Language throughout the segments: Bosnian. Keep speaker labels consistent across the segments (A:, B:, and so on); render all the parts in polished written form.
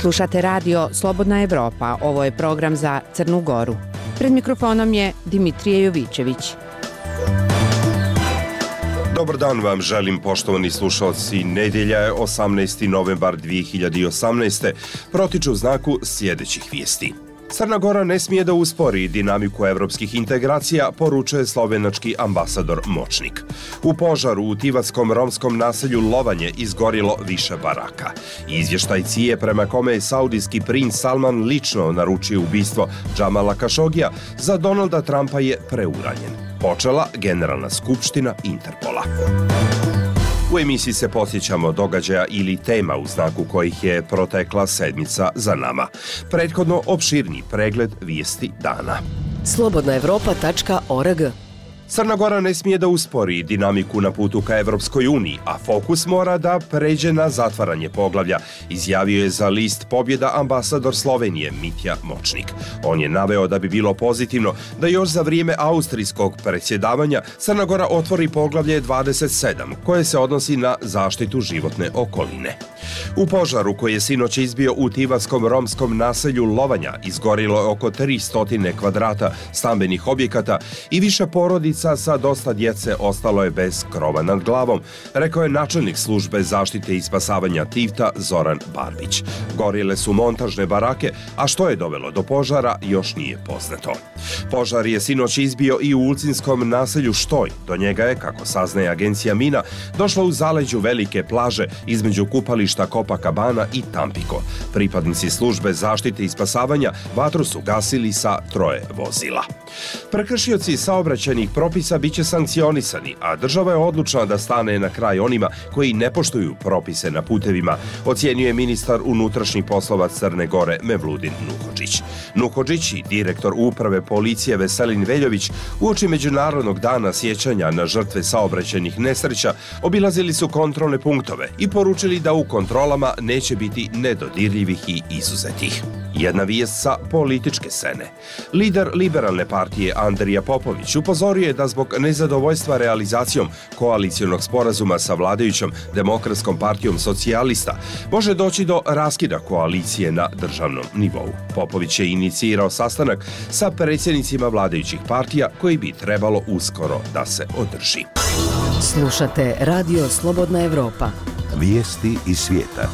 A: Slušate radio Slobodna Evropa, ovo je program za Crnu Goru. Pred mikrofonom je Dimitrije Jovićević.
B: Dobar dan vam želim, poštovani slušalci. Nedjelja je 18. novembar 2018. Protiče u znaku sljedećih vijesti. Crna Gora ne smije da uspori dinamiku evropskih integracija, poručuje slovenački ambasador Močnik. U požaru u tivatskom romskom naselju Lovanje izgorilo više baraka. Izvještaj CIA prema kome je saudijski princ Salman lično naručio ubistvo Džamala Kašogija za Donalda Trumpa je preuranjen. Počela Generalna skupština Interpola. U emisiji se podsjećamo događaja ili tema u znaku kojih je protekla sedmica za nama. Prethodno opširni pregled vijesti dana.
C: Slobodnaevropa.org.
B: Crna Gora ne smije da uspori dinamiku na putu ka Evropskoj uniji, a fokus mora da pređe na zatvaranje poglavlja, izjavio je za list Pobjeda ambasador Slovenije Mitja Močnik. On je naveo da bi bilo pozitivno da još za vrijeme austrijskog predsjedavanja Crna Gora otvori poglavlje 27, koje se odnosi na zaštitu životne okoline. U požaru koji je sinoć izbio u tivatskom romskom naselju Lovanja izgorilo je oko 300 kvadrata stambenih objekata i više porodica sa dosta djece ostalo je bez krova nad glavom, rekao je načelnik službe zaštite i spasavanja Tivta Zoran Barbić. Gorjele su montažne barake, a što je dovelo do požara još nije poznato. Požar je sinoć izbio i u ulcinskom naselju Štoj. Do njega je, kako saznaje agencija Mina, došla u zaleđu velike plaže između kupališta Copacabana i Tampico. Pripadnici službe zaštite i spasavanja vatru su gasili sa 3 vozila. Prekršioci saobraćajnih propisa biće sankcionisani, a država je odlučna da stane na kraj onima koji ne poštuju propise na putevima, ocjenjuje ministar unutrašnjih poslova Crne Gore Mevludin Nuhodžić. Nuhodžić i direktor uprave policije Veselin Veljović uoči Međunarodnog dana sjećanja na žrtve saobraćajnih nesreća obilazili su kontrolne punktove i poručili da u kontrolama neće biti nedodirljivih i izuzetih. Jedna vijest sa političke scene. Lider liberalne partije Andrija Popović upozorio je da zbog nezadovoljstva realizacijom koalicionog sporazuma sa vladajućom Demokratskom partijom socijalista može doći do raskida koalicije na državnom nivou. Popović je inicirao sastanak sa predsjednicima vladajućih partija koji bi trebalo uskoro da se održi.
C: Slušate radio Slobodna Evropa.
D: Vijesti iz svijeta.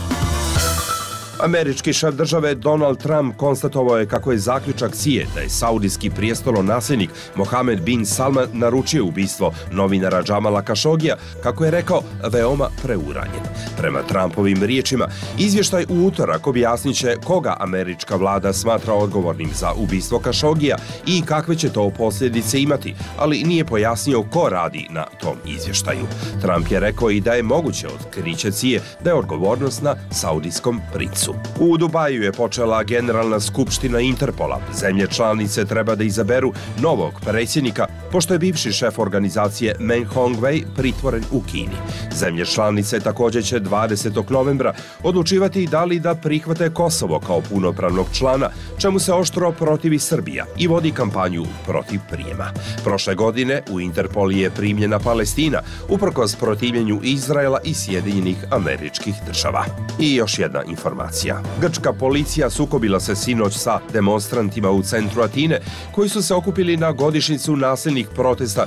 B: Američki šef države Donald Trump konstatovao je kako je zaključak CIA da je saudijski prijestolonasljednik Mohamed bin Salman naručio ubistvo novinara Džamala Kašogija, kako je rekao, veoma preuranjen. Prema Trumpovim riječima, izvještaj u utorak objasnit će koga američka vlada smatra odgovornim za ubistvo Kašogija i kakve će to posljedice imati, ali nije pojasnio ko radi na tom izvještaju. Trump je rekao i da je moguće otkriće CIA da je odgovornost na saudijskom princu. U Dubaju je počela Generalna skupština Interpola. Zemlje članice treba da izaberu novog predsjednika, pošto je bivši šef organizacije Meng Hongwei pritvoren u Kini. Zemlje članice također će 20. novembra odlučivati da li da prihvate Kosovo kao punopravnog člana, čemu se oštro protivi Srbija i vodi kampanju protiv prijema. Prošle godine u Interpol je primljena Palestina, uprkos protivljenju Izraela i Sjedinjenih Američkih Država. I još jedna informacija. Grčka policija sukobila se sinoć sa demonstrantima u centru Atine, koji su se okupili na godišnjicu nasilnih protesta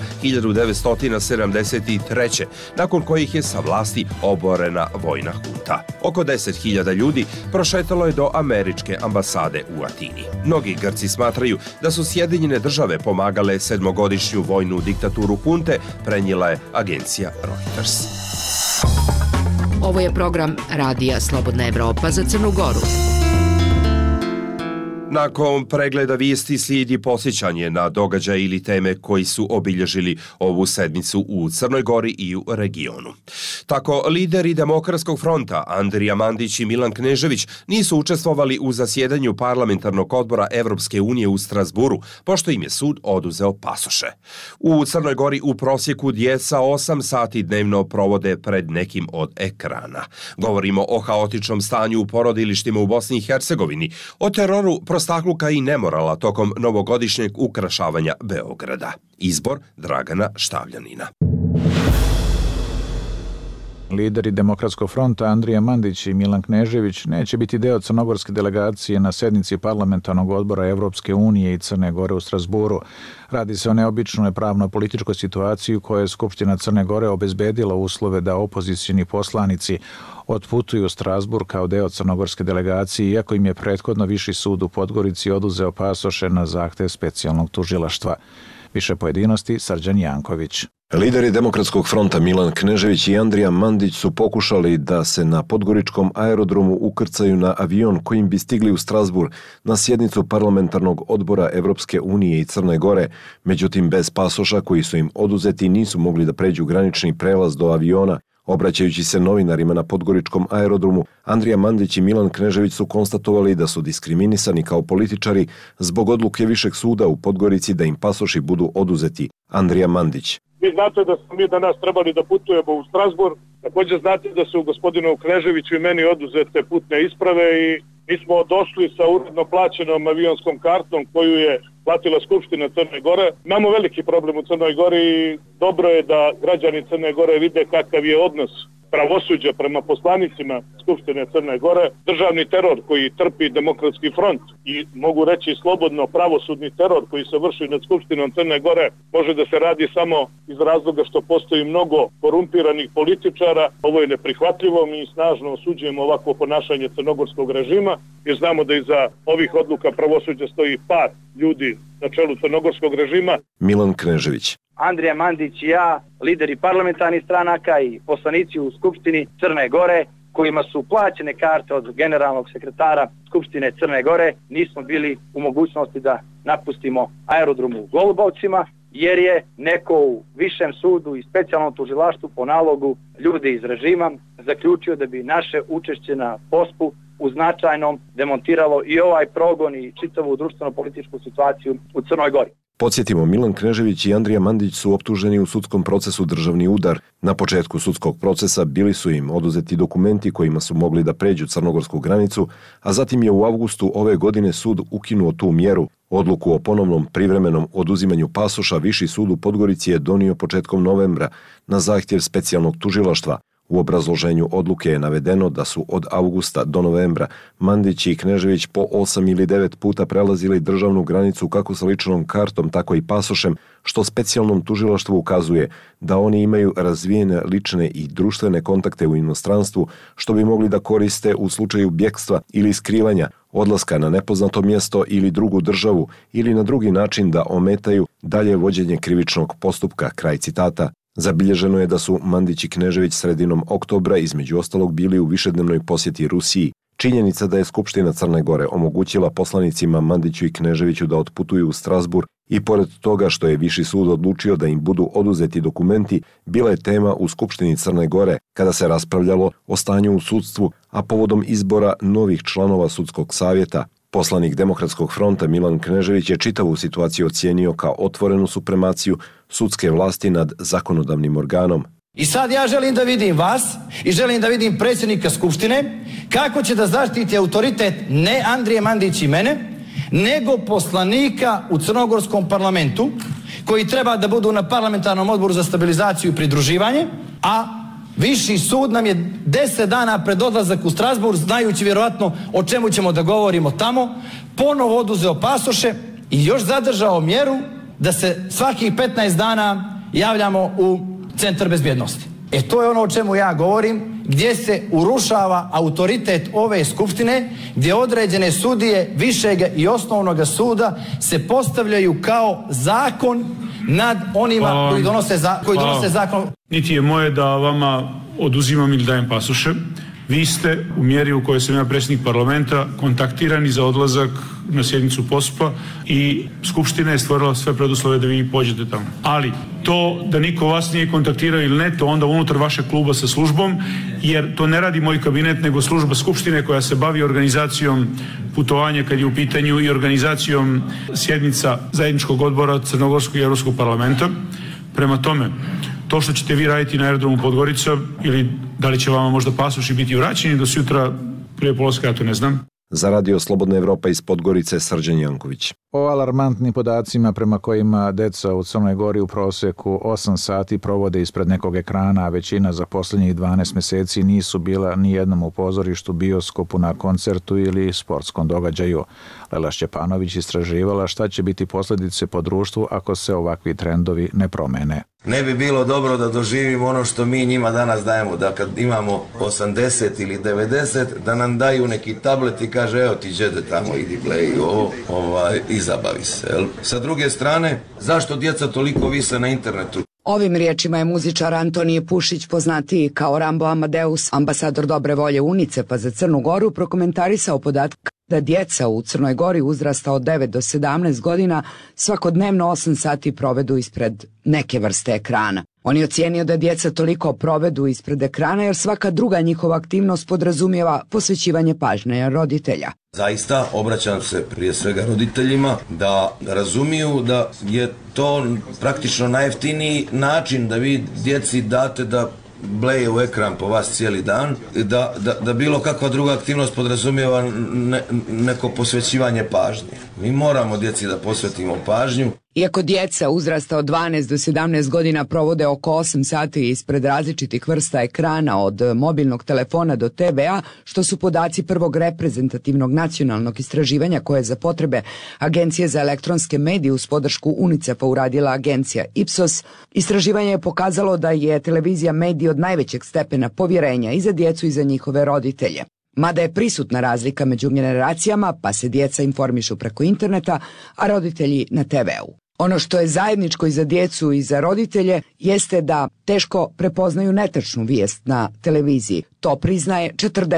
B: 1973. nakon kojih je sa vlasti oborena vojna hunta. Oko 10.000 ljudi prošetalo je do američke ambasade u Atini. Mnogi Grci smatraju da su Sjedinjene Države pomagale 7-godišnju vojnu diktaturu hunte, prenijela je agencija Reuters.
C: Ovo je program radija Slobodna Evropa za Crnu Goru.
B: Nakon pregleda vijesti slijedi posjećanje na događaje ili teme koji su obilježili ovu sedmicu u Crnoj Gori i u regionu. Tako, lideri Demokratskog fronta Andrija Mandić i Milan Knežević nisu učestvovali u zasjedanju parlamentarnog odbora Evropske unije u Strasburu, pošto im je sud oduzeo pasoše. U Crnoj Gori u prosjeku djeca 8 sati dnevno provode pred nekim od ekrana. Govorimo o haotičnom stanju u porodilištima u Bosni i Hercegovini, o teroru prostakluka i nemorala tokom novogodišnjeg ukrašavanja Beograda. Izbor Dragana Štavljanina.
E: Lideri Demokratskog fronta Andrija Mandić i Milan Knežević neće biti deo crnogorske delegacije na sednici parlamentarnog odbora Evropske unije i Crne Gore u Strasburu. Radi se o neobičnoj pravno-političkoj situaciji u kojoj je Skupština Crne Gore obezbedila uslove da opozicioni poslanici otputuju u Strasburg kao deo crnogorske delegacije, iako im je prethodno Viši sud u Podgorici oduzeo pasoše na zahtev specijalnog tužilaštva. Više pojedinosti Srđan Janković.
F: Lideri Demokratskog fronta Milan Knežević i Andrija Mandić su pokušali da se na podgoričkom aerodromu ukrcaju na avion kojim bi stigli u Strasburg na sjednicu parlamentarnog odbora Evropske unije i Crne Gore, međutim bez pasoša koji su im oduzeti nisu mogli da pređu granični prelaz do aviona. Obraćajući se novinarima na podgoričkom aerodromu, Andrija Mandić i Milan Knežević su konstatovali da su diskriminisani kao političari zbog odluke Višeg suda u Podgorici da im pasoši budu oduzeti. Andrija Mandić.
G: Vi znate da smo mi danas trebali da putujemo u Strasburg, također znate da su gospodinu Kneževiću i meni oduzete putne isprave i mi smo došli sa uredno plaćenom avionskom kartom koju je platila Skupština Crne Gore. Imamo veliki problem u Crnoj Gori i dobro je da građani Crne Gore vide kakav je odnos pravosuđa prema poslanicima Skupštine Crne Gore, državni teror koji trpi Demokratski front i mogu reći slobodno pravosudni teror koji se vrši nad Skupštinom Crne Gore može da se radi samo iz razloga što postoji mnogo korumpiranih političara. Ovo je neprihvatljivo, mi snažno osuđujemo ovako ponašanje crnogorskog režima jer znamo da iza ovih odluka pravosuđa stoji par ljudi na čelu crnogorskog režima.
F: Milan Knežević.
H: Andrija Mandić i ja, lideri parlamentarnih stranaka i poslanici u Skupštini Crne Gore, kojima su plaćene karte od generalnog sekretara Skupštine Crne Gore, nismo bili u mogućnosti da napustimo aerodrom u Golubovcima, jer je neko u Višem sudu i specijalnom tužilaštvu po nalogu ljudi iz režima zaključio da bi naše učešće na POSP-u u značajnom demontiralo i ovaj progon i čitavu društveno-političku situaciju u Crnoj Gori.
F: Podsjetimo, Milan Knežević i Andrija Mandić su optuženi u sudskom procesu državni udar. Na početku sudskog procesa bili su im oduzeti dokumenti kojima su mogli da pređu crnogorsku granicu, a zatim je u avgustu ove godine sud ukinuo tu mjeru. Odluku o ponovnom privremenom oduzimanju pasoša Viši sud u Podgorici je donio početkom novembra na zahtjev specijalnog tužilaštva. U obrazloženju odluke je navedeno da su od avgusta do novembra Mandić i Knežević po 8 ili 9 puta prelazili državnu granicu kako sa ličnom kartom, tako i pasošem, što specijalnom tužilaštvu ukazuje da oni imaju razvijene lične i društvene kontakte u inostranstvu, što bi mogli da koriste u slučaju bjekstva ili skrivanja, odlaska na nepoznato mjesto ili drugu državu ili na drugi način da ometaju dalje vođenje krivičnog postupka. Kraj citata. Zabilježeno je da su Mandić i Knežević sredinom oktobra između ostalog bili u višednevnoj posjeti Rusiji. Činjenica da je Skupština Crne Gore omogućila poslanicima Mandiću i Kneževiću da otputuju u Strasburg i pored toga što je Viši sud odlučio da im budu oduzeti dokumenti, bila je tema u Skupštini Crne Gore kada se raspravljalo o stanju u sudstvu, a povodom izbora novih članova sudskog savjeta. Poslanik Demokratskog fronta Milan Knežević je čitavu situaciju ocijenio kao otvorenu supremaciju sudske vlasti nad zakonodavnim organom.
I: I sad ja želim da vidim vas i želim da vidim predsjednika Skupštine kako će da zaštiti autoritet ne Andrije Mandić i mene, nego poslanika u crnogorskom parlamentu koji treba da budu na parlamentarnom odboru za stabilizaciju i pridruživanje, a Viši sud nam je 10 dana pred odlazak u Strasburg, znajući vjerojatno o čemu ćemo da govorimo tamo, ponovo oduzeo pasoše i još zadržao mjeru da se svakih 15 dana javljamo u centar bezbjednosti. To je ono o čemu ja govorim, gdje se urušava autoritet ove skupštine, gdje određene sudije višeg i osnovnog suda se postavljaju kao zakon nad onima koji donose zakon.
J: Niti je moje da vama oduzimam ili dajem pasoše. Vi ste u mjeri u kojoj sam ja predsjednik parlamenta kontaktirani za odlazak na sjednicu POSP-a i Skupština je stvorila sve preduslove da vi pođete tamo. Ali to da niko vas nije kontaktirao ili ne, to onda unutar vašeg kluba sa službom, jer to ne radi moj kabinet, nego služba Skupštine koja se bavi organizacijom putovanja kad je u pitanju i organizacijom sjednica zajedničkog odbora Crnogorskog i Europskog parlamenta. Prema tome, to što ćete vi raditi na aerodromu Podgorica ili da li će vama možda pasoši biti vraćeni do sutra prije polaska, ja to ne znam.
F: Za Radio Slobodna Evropa iz Podgorice, Srđan Janković.
E: o alarmantnim podacima prema kojima deca u Crnoj Gori u proseku 8 sati provode ispred nekog ekrana, a većina za posljednjih 12 mjeseci nisu bila ni jednom u pozorištu, bioskopu, na koncertu ili sportskom događaju. Lela Šćepanović istraživala šta će biti posljedice po društvu ako se ovakvi trendovi ne promene.
K: Ne bi bilo dobro da doživimo ono što mi njima danas dajemo, da kad imamo 80 ili 90, da nam daju neki tablet i kaže evo ti džede tamo, idi play ovo, i zabavi se. Jel? Sa druge strane, zašto djeca toliko vise na internetu?
C: Ovim riječima je muzičar Antonije Pušić, poznatiji kao Rambo Amadeus, ambasador dobre volje UNICEF-a za Crnu Goru, prokomentarisao podatak da djeca u Crnoj Gori uzrasta od 9 do 17 godina svakodnevno 8 sati provedu ispred neke vrste ekrana. On je ocijenio da djeca toliko provedu ispred ekrana jer svaka druga njihova aktivnost podrazumijeva posvećivanje pažnje roditelja.
K: Zaista obraćam se prije svega roditeljima da razumiju da je to praktično najjeftiniji način da vi djeci date da bleje u ekran po vas cijeli dan, da bilo kakva druga aktivnost podrazumijeva neko posvećivanje pažnje. Mi moramo djeci da posvetimo pažnju.
C: Iako djeca uzrasta od 12 do 17 godina provode oko 8 sati ispred različitih vrsta ekrana od mobilnog telefona do TV-a, što su podaci prvog reprezentativnog nacionalnog istraživanja koje je za potrebe Agencije za elektronske medije uz podršku UNICEF-a uradila agencija Ipsos, istraživanje je pokazalo da je televizija medij od najvećeg stepena povjerenja i za djecu i za njihove roditelje. Mada je prisutna razlika među generacijama, pa se djeca informišu preko interneta, a roditelji na TV-u. Ono što je zajedničko i za djecu i za roditelje jeste da teško prepoznaju netačnu vijest na televiziji. To priznaje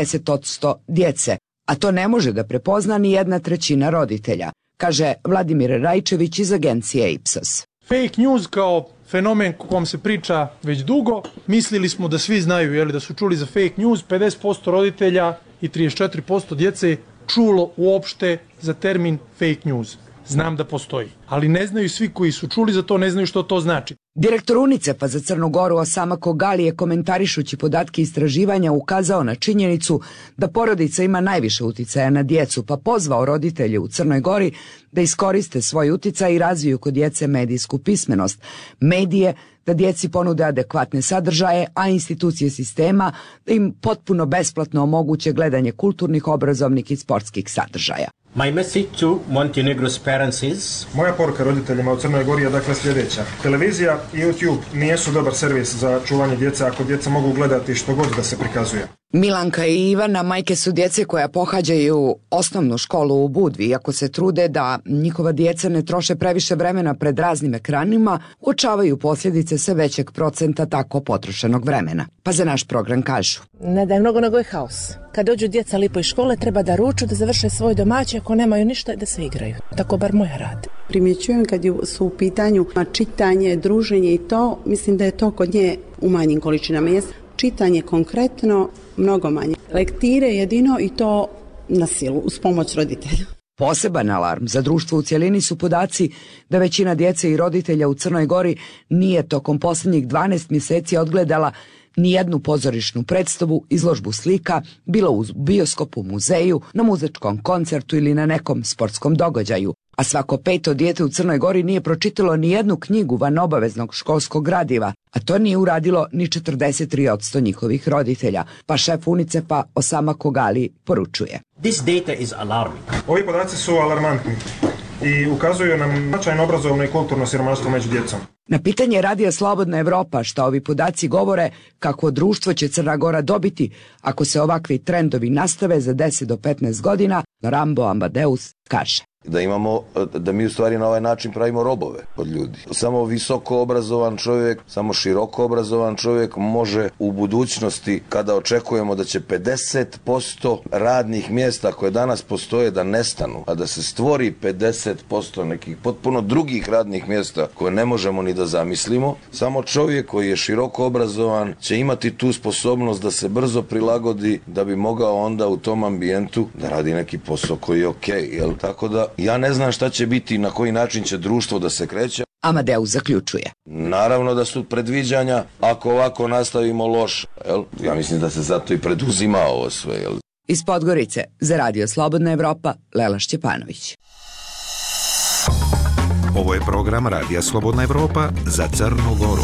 C: 40% djece, a to ne može da prepozna ni 1/3 roditelja, kaže Vladimir Rajčević iz agencije Ipsos.
L: Fake news kao fenomen o kom se priča već dugo, mislili smo da svi znaju, da su čuli za fake news, 50% roditelja i 34% djece čulo uopšte za termin fake news. Znam da postoji, ali ne znaju svi koji su čuli za to, ne znaju što to znači.
C: Direktor UNICEF-a za Crnu Goru Osama Kogali je komentarišući podatke istraživanja ukazao na činjenicu da porodica ima najviše uticaja na djecu, pa pozvao roditelje u Crnoj Gori da iskoriste svoj uticaj i razviju kod djece medijsku pismenost, medije, da djeci ponude adekvatne sadržaje, a institucije sistema da im potpuno besplatno omoguće gledanje kulturnih, obrazovnih i sportskih sadržaja.
M: My message to Montenegro's parents is...
N: Moja poruka roditeljima u Crnoj Gori je dakle sljedeća. Televizija i YouTube nijesu dobar servis za čuvanje djece ako djeca mogu gledati što god da se prikazuje.
C: Milanka i Ivana majke su djece koja pohađaju osnovnu školu u Budvi. Iako se trude da njihova djeca ne troše previše vremena pred raznim ekranima, uočavaju posljedice sve većeg procenta tako potrošenog vremena. Pa za naš program kažu:
O: ne da je mnogo, nego je haos. Kad dođu djeca lipo iz škole, treba da ruču, da završe svoj domaći, ako nemaju ništa, da se igraju. Tako bar moja radi.
P: Primjećujem kad su u pitanju čitanje, druženje i to, mislim da je to kod nje u manjim količinama. Čitanje konkretno mnogo manje. Lektire jedino i to na silu, uz pomoć roditelja.
C: Poseban alarm za društvo u cjelini su podaci da većina djece i roditelja u Crnoj Gori nije tokom posljednjih 12 mjeseci odgledala ni jednu pozorišnu predstavu, izložbu slika, bilo u bioskopu, muzeju, na muzičkom koncertu ili na nekom sportskom događaju. A svako 5. dijete u Crnoj Gori nije pročitalo ni jednu knjigu van obaveznog školskog gradiva, a to nije uradilo ni 43% njihovih roditelja, pa šef UNICEF-a Osama Kogali poručuje:
M: This data is alarming.
N: Ovi podaci su alarmantni i ukazuju nam značajno obrazovno i kulturno siromaštvo među djecom.
C: Na pitanje Radija Slobodna Evropa šta ovi podaci govore, kakvo društvo će Crna Gora dobiti ako se ovakvi trendovi nastave za 10 do 15 godina, Rambo Amadeus kaže:
K: Da mi u stvari na ovaj način pravimo robove od ljudi. Samo visoko obrazovan čovjek, samo široko obrazovan čovjek može u budućnosti, kada očekujemo da će 50% radnih mjesta koje danas postoje da nestanu, a da se stvori 50% nekih potpuno drugih radnih mjesta koje ne možemo ni da zamislimo, samo čovjek koji je široko obrazovan će imati tu sposobnost da se brzo prilagodi da bi mogao onda u tom ambijentu da radi neki posao koji je okej, jel? Tako da ja ne znam šta će biti i na koji način će društvo da se kreće.
C: Amadeus zaključuje:
K: naravno da su predviđanja, ako ovako nastavimo loše, jel? Ja mislim da se zato i preduzima ovo sve, jel?
C: Iz Podgorice za Radio Slobodna Evropa, Lela Šćepanović.
D: Ovo je program Radija Slobodna Evropa za Crnu Goru.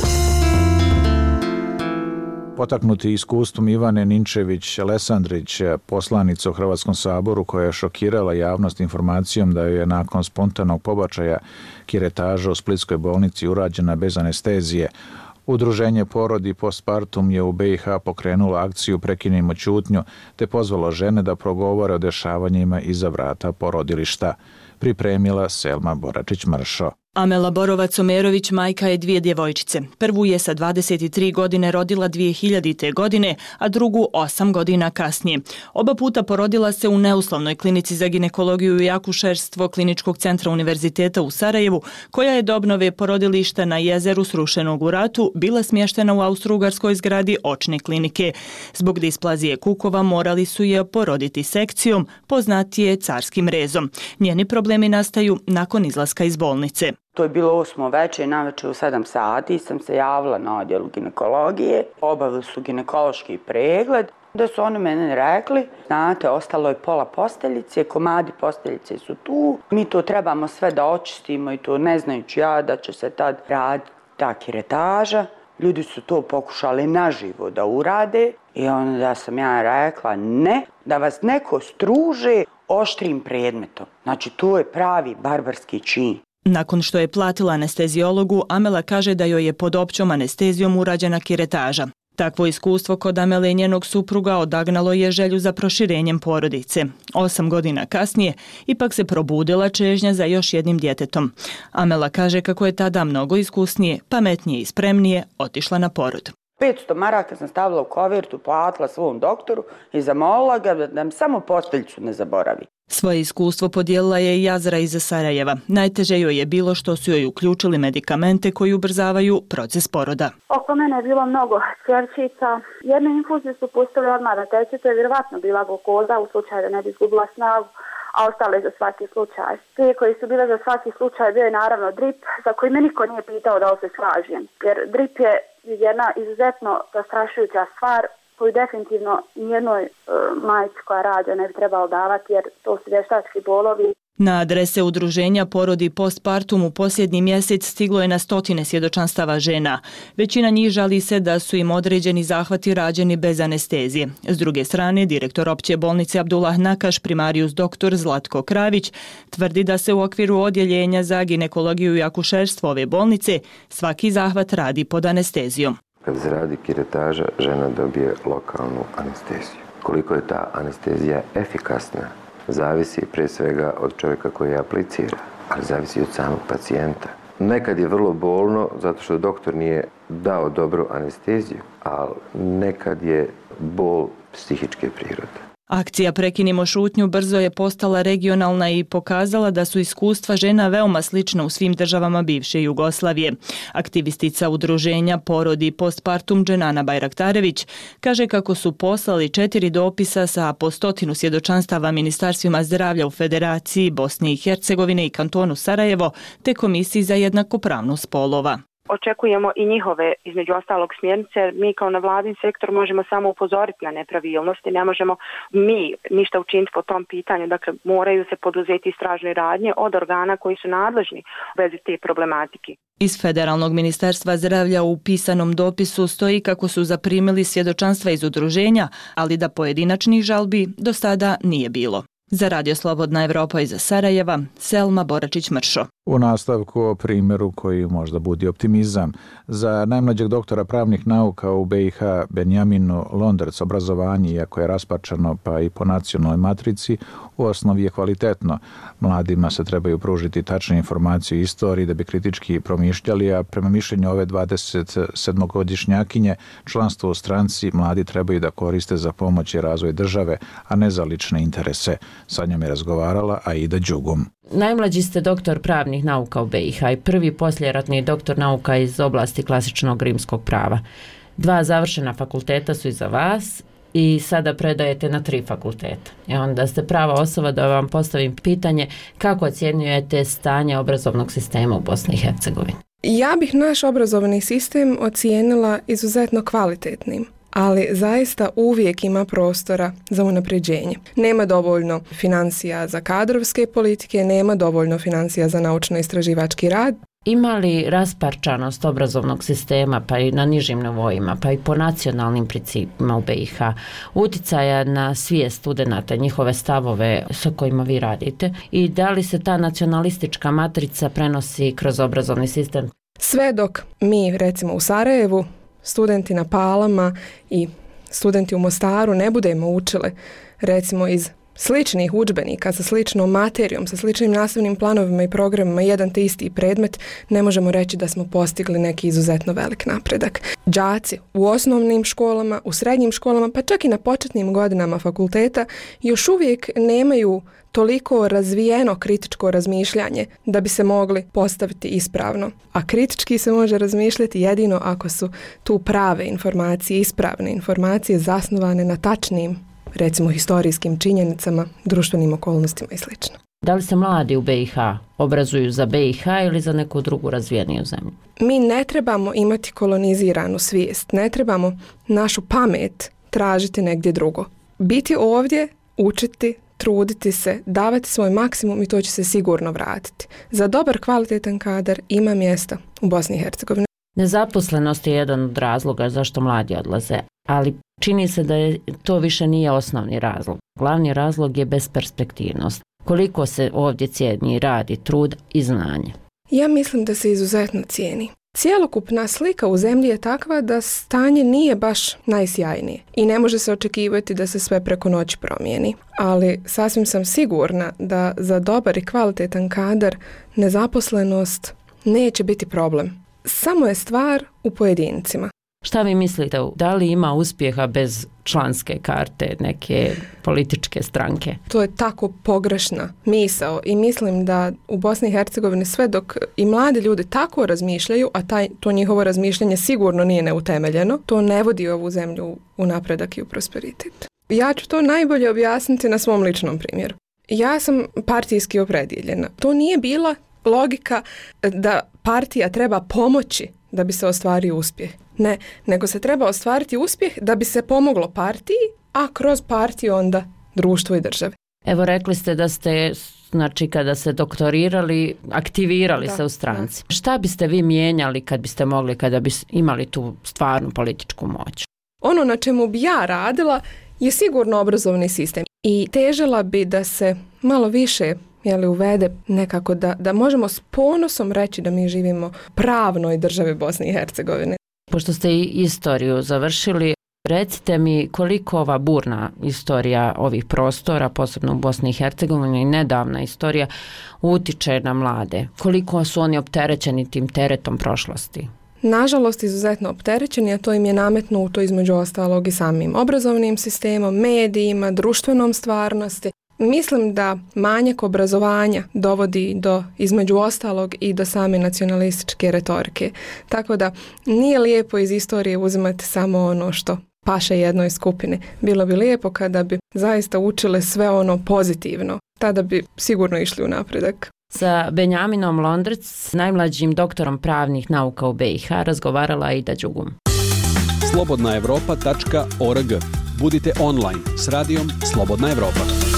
E: Potaknuti iskustvom Ivane Ninčević-Alesandrić, poslanice u Hrvatskom saboru koja je šokirala javnost informacijom da je nakon spontanog pobačaja kiretaža u Splitskoj bolnici urađena bez anestezije, Udruženje Porodi postpartum je u BiH pokrenulo akciju Prekinimo ćutnju te pozvalo žene da progovore o dešavanjima iza vrata porodilišta. Pripremila Selma Boračić-Mršo.
Q: Amela Borovac-Omerović majka je 2 djevojčice. Prvu je sa 23 godine rodila 2000. godine, a drugu 8 godina kasnije. Oba puta porodila se u neuslovnoj klinici za ginekologiju i akušerstvo Kliničkog centra Univerziteta u Sarajevu, koja je do obnove porodilišta na jezeru srušenog u ratu bila smještena u austrougarskoj zgradi očne klinike. Zbog displazije kukova morali su je poroditi sekcijom, poznatije carskim rezom. Njeni problemi nastaju nakon izlaska iz bolnice.
R: To je bilo 8. večer, navečer u 7 sati sam se javila na odjelu ginekologije. Obavili su ginekološki pregled, da su oni meni rekli, znate, ostalo je pola posteljice, komadi posteljice su tu, mi to trebamo sve da očistimo i to ne znajući ja da će se tad raditi ta kiretaža. Ljudi su to pokušali naživo da urade i onda sam ja rekla ne, da vas neko struže oštrim predmetom. Znači to je pravi barbarski čin.
Q: Nakon što je platila anesteziologu, Amela kaže da joj je pod općom anestezijom urađena kiretaža. Takvo iskustvo kod Amele i njenog supruga odagnalo je želju za proširenjem porodice. 8 godina kasnije ipak se probudila čežnja za još jednim djetetom. Amela kaže kako je tada mnogo iskusnije, pametnije i spremnije otišla na porod.
R: 500 maraka sam stavila u kovertu, platila svom doktoru i zamolila ga da mi samo posteljicu ne zaboravi.
Q: Svoje iskustvo podijelila je i Azra iz Sarajeva. Najteže joj je bilo što su joj uključili medikamente koji ubrzavaju proces poroda.
S: Oko mene je bilo mnogo čerčica. Jedne infuzije su pustili odmah da teče, to je vjerovatno bila glukoza u slučaju da ne bi izgubila snagu, a ostale za svaki slučaj. Prije koji su bile za svaki slučaj bio je naravno drip, za koji me niko nije pitao da li se slažem. Jer drip je jedna izuzetno zastrašujuća stvar koju definitivno nijednoj majci koja rađa ne bi trebalo davati jer to su vještački bolovi.
Q: Na adrese udruženja Porodi postpartum u posljednji mjesec stiglo je na stotine svjedočanstava žena. Većina njih žali se da su im određeni zahvati rađeni bez anestezije. S druge strane, direktor opće bolnice Abdullah Nakaš, primarijus dr. Zlatko Kravić, tvrdi da se u okviru odjeljenja za ginekologiju i akušerstvo ove bolnice svaki zahvat radi pod anestezijom.
T: Kad se radi kiretaža, žena dobije lokalnu anesteziju. Koliko je ta anestezija efikasna, zavisi prije svega od čovjeka koji je aplicira, ali zavisi od samog pacijenta. Nekad je vrlo bolno zato što doktor nije dao dobru anesteziju, ali nekad je bol psihičke prirode.
Q: Akcija Prekinimo šutnju brzo je postala regionalna i pokazala da su iskustva žena veoma slična u svim državama bivše Jugoslavije. Aktivistica udruženja Porodi postpartum Dženana Bajraktarević kaže kako su poslali 4 dopisa sa po 100 svjedočanstava ministarstvima zdravlja u Federaciji Bosne i Hercegovine i kantonu Sarajevo te Komisiji za jednakopravnost spolova.
S: Očekujemo i njihove, između ostalog, smjernice. Mi kao nevladin sektor možemo samo upozoriti na nepravilnosti, ne možemo mi ništa učiniti po tom pitanju. Dakle, moraju se poduzeti istražne radnje od organa koji su nadležni u vezi te problematike.
Q: Iz Federalnog ministarstva zdravlja u pisanom dopisu stoji kako su zaprimili svjedočanstva iz udruženja, ali da pojedinačnih žalbi do sada nije bilo. Za Radio Slobodna Evropa iz Sarajeva, Selma Boračić-Mršo.
E: U nastavku o primjeru koji možda budi optimizam. Za najmlađeg doktora pravnih nauka u BiH Benjaminu Londerc obrazovanje, iako je raspačano pa i po nacionalnoj matrici, u osnovi je kvalitetno. Mladima se trebaju pružiti tačne informacije o istoriji da bi kritički promišljali, a prema mišljenju ove 27-godišnjakinje članstvo u stranci mladi trebaju da koriste za pomoć i razvoj države, a ne za lične interese. Sa njom je razgovarala Aida Đugum.
U: Najmlađi ste doktor pravnih nauka u BiH i prvi poslijeratni doktor nauka iz oblasti klasičnog rimskog prava. 2 završena fakulteta su iza vas i sada predajete na 3 fakulteta. I onda ste prava osoba da vam postavim pitanje kako ocjenjujete stanje obrazovnog sistema u Bosni i Hercegovini.
V: Ja bih naš obrazovni sistem ocijenila izuzetno kvalitetnim.
A: ali zaista uvijek ima prostora za unapređenje. Nema dovoljno financija za kadrovske politike, nema dovoljno financija za naučno-istraživački rad.
U: Ima li rasparčanost obrazovnog sistema, pa i na nižim nivoima, pa i po nacionalnim principima u BiH, uticaja na svijest studenata, njihove stavove sa kojima vi radite, i da li se ta nacionalistička matrica prenosi kroz obrazovni sistem?
A: Sve dok mi, recimo u Sarajevu, studenti na Palama i studenti u Mostaru ne budemo učili, recimo iz sličnih udžbenika, sa sličnom materijom, sa sličnim nastavnim planovima i programima, jedan te isti predmet, ne možemo reći da smo postigli neki izuzetno velik napredak. Đaci u osnovnim školama, u srednjim školama, pa čak i na početnim godinama fakulteta još uvijek nemaju toliko razvijeno kritičko razmišljanje da bi se mogli postaviti ispravno. A kritički se može razmišljati jedino ako su tu prave informacije, ispravne informacije zasnovane na tačnim, recimo historijskim činjenicama, društvenim okolnostima i sl.
U: Da li se mladi u BiH obrazuju za BiH ili za neku drugu razvijeniju zemlju?
A: Mi ne trebamo imati koloniziranu svijest, ne trebamo našu pamet tražiti negdje drugo. Biti ovdje, učiti, truditi se, davati svoj maksimum i to će se sigurno vratiti. Za dobar, kvalitetan kadar ima mjesta u Bosni i Hercegovini.
U: Nezaposlenost je jedan od razloga zašto mladi odlaze, ali čini se da to više nije osnovni razlog. Glavni razlog je besperspektivnost. Koliko se ovdje cijeni rad i trud i znanje?
A: Ja mislim da se izuzetno cijeni. Cjelokupna slika u zemlji je takva da stanje nije baš najsjajnije i ne može se očekivati da se sve preko noći promijeni. Ali sasvim sam sigurna da za dobar i kvalitetan kadar nezaposlenost neće biti problem. Samo je stvar u pojedincima.
U: Šta vi mislite, da li ima uspjeha bez članske karte neke političke stranke?
A: To je tako pogrešna misao i mislim da u Bosni i Hercegovini sve dok i mladi ljudi tako razmišljaju, a to njihovo razmišljanje sigurno nije neutemeljeno, to ne vodi ovu zemlju u napredak i u prosperitet. Ja ću to najbolje objasniti na svom ličnom primjeru. Ja sam partijski opredjeljena. To nije bila logika da partija treba pomoći da bi se ostvario uspjeh. Ne, nego se treba ostvariti uspjeh da bi se pomoglo partiji, a kroz partiju onda društvo i državi.
U: Evo, rekli ste da ste, znači, kada se doktorirali, aktivirali se u stranci. Da. Šta biste vi mijenjali kad biste mogli, kada bi imali tu stvarnu političku moć?
A: Ono na čemu bi ja radila je sigurno obrazovni sistem i težila bi da se malo više uvede nekako da možemo s ponosom reći da mi živimo pravnoj državi Bosne i Hercegovine.
U: Pošto ste i istoriju završili, recite mi koliko ova burna istorija ovih prostora, posebno u Bosni i Hercegovini i nedavna istorija, utiče na mlade. Koliko su oni opterećeni tim teretom prošlosti?
A: Nažalost, izuzetno opterećeni, a to im je nametnuto između ostalog i samim obrazovnim sistemom, medijima, društvenom stvarnosti. Mislim da manjak obrazovanja dovodi do, između ostalog, i do same nacionalističke retorike. Tako da nije lijepo iz istorije uzimati samo ono što paše jednoj skupini. Bilo bi lijepo kada bi zaista učile sve ono pozitivno. Tada bi sigurno išli u napredak.
U: Sa Benjaminom Londrec, najmlađim doktorom pravnih nauka u BiH, razgovarala Aida Đugum.
V: slobodnaevropa.org. Budite online s radijom Slobodna Evropa.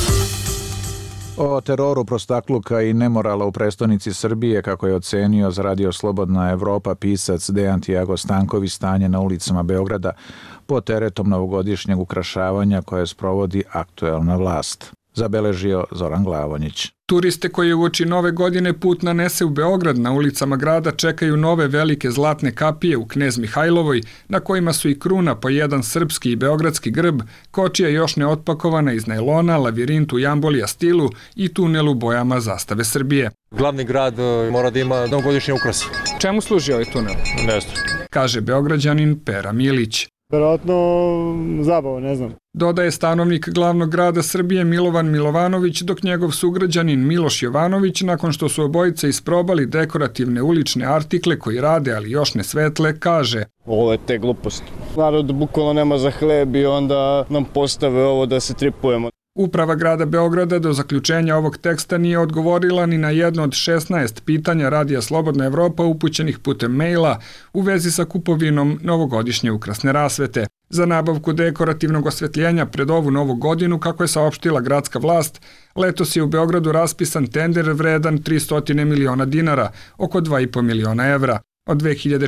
E: O teroru, prostakluka i nemorala u prestonici Srbije, kako je ocenio za radio Slobodna Evropa pisac Dejan Tiago Stanković, stanje na ulicama Beograda pod teretom novogodišnjeg ukrašavanja koje sprovodi aktuelna vlast. Zabeležio Zoran Glavonjić.
W: Turiste koji uoči nove godine put nanese u Beograd, na ulicama grada čekaju nove velike zlatne kapije u Knez Mihajlovoj, na kojima su i kruna po jedan srpski i beogradski grb, kočija još neotpakovana iz najlona, lavirint u jambolija stilu i tunel u bojama zastave Srbije.
X: Glavni grad mora da ima novogodišnje ukrase.
W: Čemu služi ovaj tunel?
X: Ne znam.
W: Kaže Beograđanin Pera Milić.
Y: Verovatno zabava, ne znam.
W: Dodaje stanovnik glavnog grada Srbije Milovan Milovanović, dok njegov sugrađanin Miloš Jovanović, nakon što su obojice isprobali dekorativne ulične artikle koji rade, ali još ne svetle, kaže:
Y: Ovo je te gluposti. Narod bukvalno nema za hleb i onda nam postave ovo da se tripujemo.
W: Uprava grada Beograda do zaključenja ovog teksta nije odgovorila ni na jedno od 16 pitanja radija Slobodna Evropa upućenih putem maila u vezi sa kupovinom novogodišnje ukrasne rasvete. Za nabavku dekorativnog osvetljenja pred ovu novu godinu, kako je saopštila gradska vlast, letos je u Beogradu raspisan tender vredan 300 miliona dinara, oko 2,5 miliona evra. Od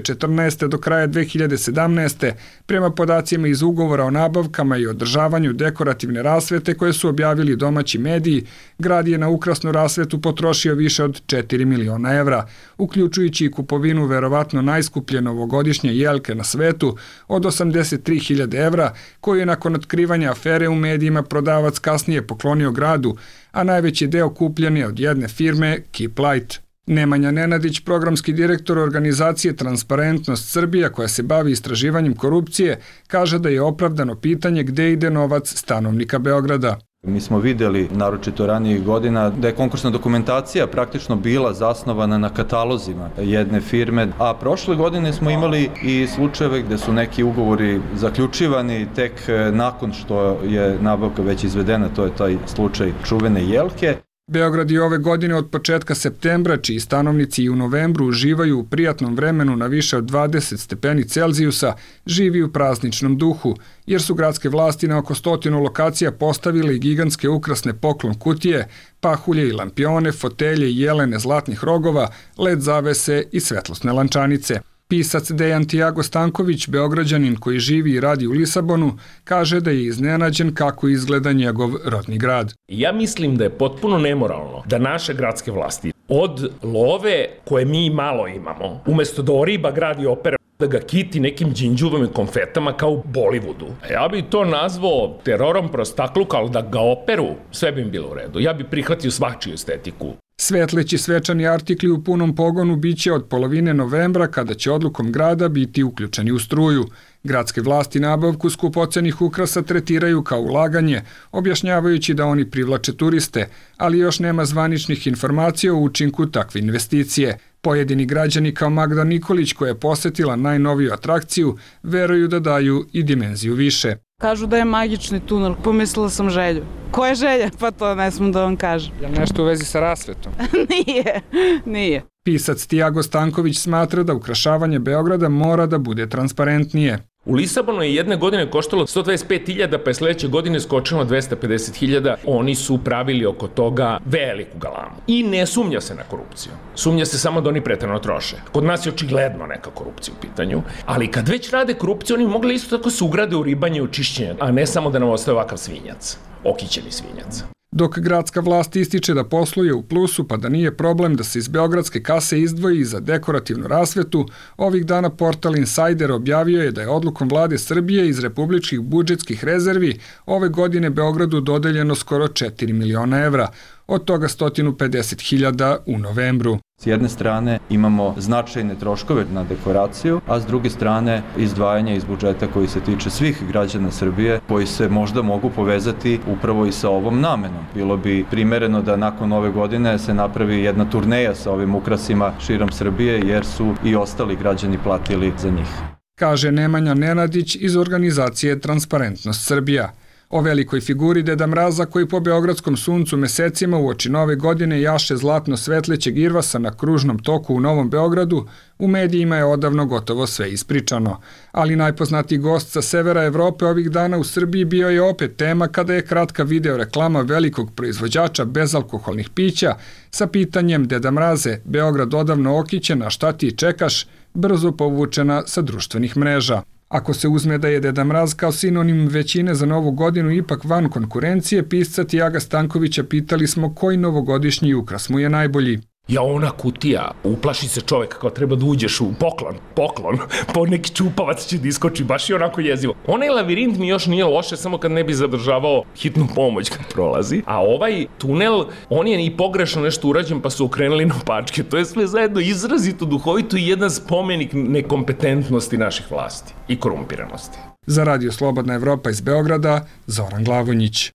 W: 2014. do kraja 2017. prema podacima iz ugovora o nabavkama i održavanju dekorativne rasvete koje su objavili domaći mediji, grad je na ukrasnu rasvetu potrošio više od 4 miliona evra, uključujući i kupovinu verovatno najskuplje novogodišnje jelke na svetu od 83.000 evra, koju je nakon otkrivanja afere u medijima prodavac kasnije poklonio gradu, a najveći deo kupljen je od jedne firme Keep Light. Nemanja Nenadić, programski direktor organizacije Transparentnost Srbija koja se bavi istraživanjem korupcije, kaže da je opravdano pitanje gde ide novac stanovnika Beograda.
B: Mi smo videli, naročito ranijih godina, da je konkursna dokumentacija praktično bila zasnovana na katalozima jedne firme, a prošle godine smo imali i slučajeve gde su neki ugovori zaključivani tek nakon što je nabavka već izvedena, to je taj slučaj čuvene jelke.
W: Beograd je ove godine od početka septembra, čiji stanovnici i u novembru uživaju u prijatnom vremenu na više od 20 stepeni Celzijusa, živi u prazničnom duhu, jer su gradske vlasti na oko 100 lokacija postavile i gigantske ukrasne poklon kutije, pahulje i lampione, fotelje i jelene zlatnih rogova, led zavese i svetlosne lančanice. Pisac Dejan Tiago Stanković, Beograđanin koji živi i radi u Lisabonu, kaže da je iznenađen kako izgleda njegov rodni grad.
G: Ja mislim da je potpuno nemoralno da naše gradske vlasti od love koje mi malo imamo, umesto da oriba grad i opera, da ga kiti nekim đinđuvom i konfetama kao u Bollywoodu. Ja bi to nazvao terorom prostakluka, ali da ga operu, sve bi im bilo u redu. Ja bi prihvatio svačiju estetiku.
W: Svetleći svečani artikli u punom pogonu biće od polovine novembra, kada će odlukom grada biti uključeni u struju. Gradske vlasti nabavku skupocenih ukrasa tretiraju kao ulaganje, objašnjavajući da oni privlače turiste, ali još nema zvaničnih informacija o učinku takve investicije. Pojedini građani kao Magda Nikolić, koja je posetila najnoviju atrakciju, veruju da daju i dimenziju više.
H: Kažu da je magični tunel, pomislila sam Želju. Koja je Želja? Pa to ne smem da vam kažem.
W: Je nešto u vezi sa rasvetom?
H: Nije.
W: Pisac Tiago Stanković smatra da ukrašavanje Beograda mora da bude transparentnije.
G: U Lisabonu je jedne godine koštalo 125.000, pa je sledeće godine skočilo 250.000. Oni su pravili oko toga veliku galamu. I ne sumnja se na korupciju. Sumnja se samo da oni preterano troše. Kod nas je očigledno neka korupcija u pitanju. Ali kad već rade korupciju, oni mogli isto tako se ugrade u ribanje i u čišćenje, a ne samo da nam ostaje ovakav svinjac. Okićeni svinjac.
W: Dok gradska vlast ističe da posluje u plusu pa da nije problem da se iz beogradske kase izdvoji za dekorativnu rasvetu, ovih dana portal Insider objavio je da je odlukom vlade Srbije iz republičkih budžetskih rezervi ove godine Beogradu dodeljeno skoro 4 miliona evra, od toga 150.000 u novembru.
B: S jedne strane imamo značajne troškove na dekoraciju, a s druge strane izdvajanje iz budžeta koji se tiče svih građana Srbije, koji se možda mogu povezati upravo i sa ovom namenom. Bilo bi primereno da nakon ove godine se napravi jedna turneja sa ovim ukrasima širom Srbije, jer su i ostali građani platili za njih.
W: Kaže Nemanja Nenadić iz organizacije Transparentnost Srbija. O velikoj figuri Deda Mraza koji po beogradskom suncu mesecima uoči nove godine jaše zlatno svetlećeg irvasa na kružnom toku u Novom Beogradu, u medijima je odavno gotovo sve ispričano. Ali najpoznatiji gost sa severa Evrope ovih dana u Srbiji bio je opet tema kada je kratka video reklama velikog proizvođača bezalkoholnih pića sa pitanjem Deda Mraze, Beograd odavno okićen, a šta ti čekaš, brzo povučena sa društvenih mreža. Ako se uzme da je Deda Mraz kao sinonim većine za novu godinu ipak van konkurencije, pisca Tiaga Stankovića pitali smo koji novogodišnji ukras mu je najbolji.
G: Ja, ona kutija, uplaši se čovek kao treba da uđeš u poklon, po neki čupavac će da iskoči, baš je onako jezivo. Onaj lavirint mi još nije loše, samo kad ne bi zadržavao hitnu pomoć kad prolazi, a ovaj tunel, on je i pogrešno nešto urađen pa su okrenuli na pačke, to je sve zajedno izrazito duhovito i jedan spomenik nekompetentnosti naših vlasti i korumpiranosti.
W: Za Radio Slobodna Evropa iz Beograda, Zoran Glavonjić.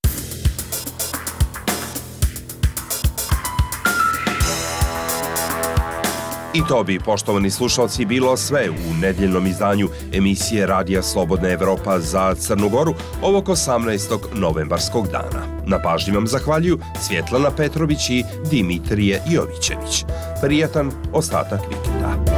I: I to bi, poštovani slušalci, bilo sve u nedjeljnom izdanju emisije Radija Slobodna Evropa za Crnu Goru ovog 18. novembarskog dana. Na pažnji vam zahvaljuju Svjetlana Petrović i Dimitrije Jovićević. Prijatan ostatak vikenda.